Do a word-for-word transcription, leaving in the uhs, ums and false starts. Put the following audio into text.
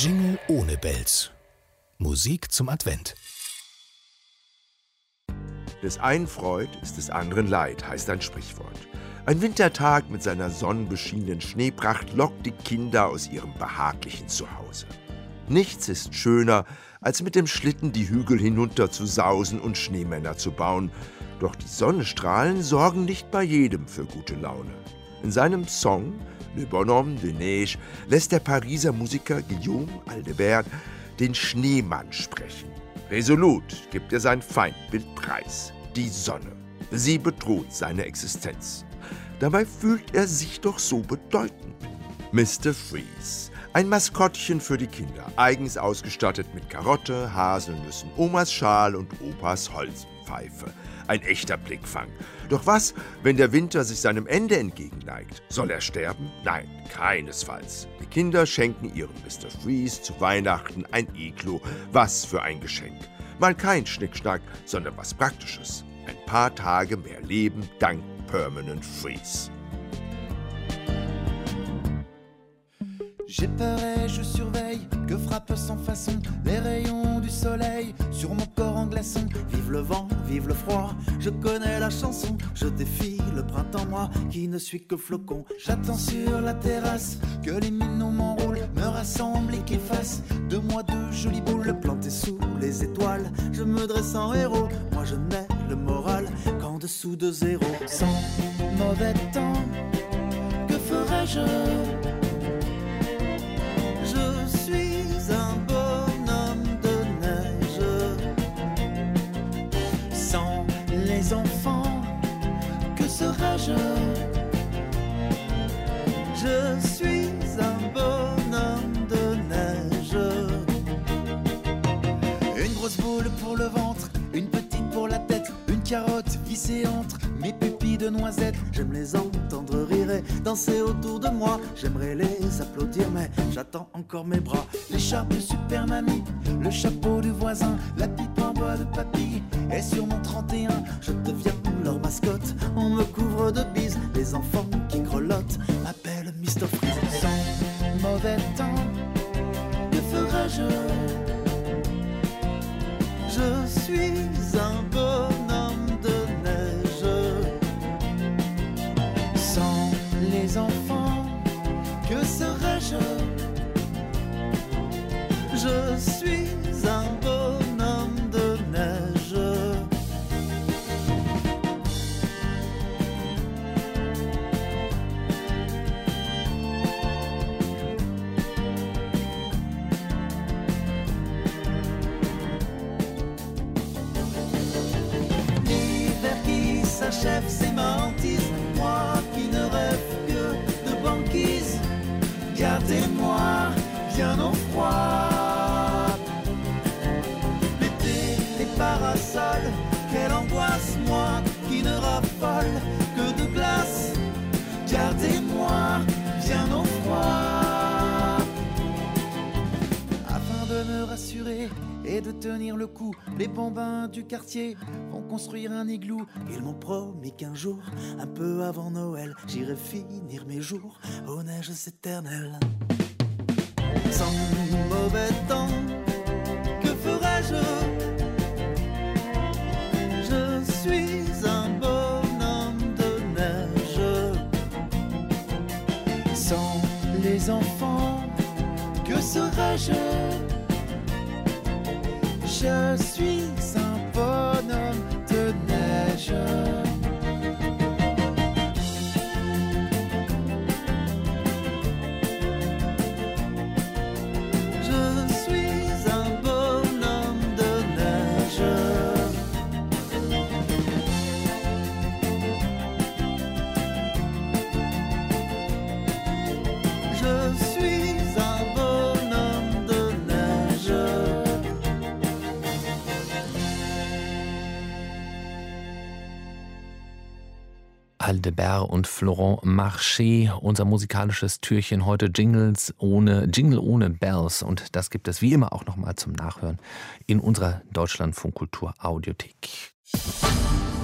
Jingle ohne Bells. Musik zum Advent. Des einen Freud ist des anderen Leid, heißt ein Sprichwort. Ein Wintertag mit seiner sonnenbeschienenen Schneepracht lockt die Kinder aus ihrem behaglichen Zuhause. Nichts ist schöner, als mit dem Schlitten die Hügel hinunter zu sausen und Schneemänner zu bauen. Doch die Sonnenstrahlen sorgen nicht bei jedem für gute Laune. In seinem Song Le Bonhomme de Neige lässt der Pariser Musiker Guillaume Aldebert den Schneemann sprechen. Resolut gibt er sein Feindbild preis, die Sonne. Sie bedroht seine Existenz. Dabei fühlt er sich doch so bedeutend. Mister Freeze, ein Maskottchen für die Kinder, eigens ausgestattet mit Karotte, Haselnüssen, Omas Schal und Opas Holzpfeife. Ein echter Blickfang. Doch was, wenn der Winter sich seinem Ende entgegenneigt? Soll er sterben? Nein, keinesfalls. Die Kinder schenken ihrem Mister Freeze zu Weihnachten ein Iglo. Was für ein Geschenk. Mal kein Schnickschnack, sondern was Praktisches. Ein paar Tage mehr Leben dank Permanent Freeze. J'ai peur et je surveille, que frappent sans façon les rayons du soleil sur mon corps en glaçon. Vive le vent, vive le froid, je connais la chanson. Je défie le printemps, moi qui ne suis que flocon. J'attends sur la terrasse que les minots m'enroulent, me rassemblent et qu'ils fassent de moi de jolies boules. Plantées sous les étoiles, je me dresse en héros. Moi je n'ai le moral qu'en dessous de zéro. Sans mauvais temps, que ferais-je ? Je suis un bonhomme de neige. Sans les enfants, que serais-je ? Je suis un bonhomme de neige. Une grosse boule pour le ventre, une petite pour la tête, une carotte vissée entre mes pupilles de noisettes. J'aime les entendre rire et danser autour de moi. J'aimerais les applaudir mais j'attends encore mes bras. L'écharpe de Super Mamie, le chapeau du voisin, la pipe en bois de papy. Et sur mon trente et un, je deviens leur mascotte. On me couvre de bises, les enfants qui grelottent m'appellent Mister Freeze. Sans mauvais temps, que ferais-je ? Je suis un bonhomme de neige. Sans les enfants, que serais-je ? Je suis un bonhomme de neige. L'hiver qui s'achève, c'est ma hantise. Moi qui ne rêve que de banquise. Gardez-moi bien au froid. L'été, les parasols, quelle angoisse. Moi qui ne raffole que de glace. Gardez-moi bien au froid. Afin de me rassurer et de tenir le coup, les bambins du quartier vont construire un igloo. Ils m'ont promis qu'un jour, un peu avant Noël, j'irai finir mes jours aux neiges éternelles. Sans mauvais temps, que ferais-je ? Je suis un bonhomme de neige. Sans les enfants, que serais-je ? Je suis un bonhomme de neige. Je suis un bonhomme de neige. Je suis un bonhomme de neige. Aldebert und Florent Marché, unser musikalisches Türchen heute, Jingles ohne, Jingle ohne Bells. Und das gibt es wie immer auch nochmal zum Nachhören in unserer Deutschlandfunk Kultur Audiothek.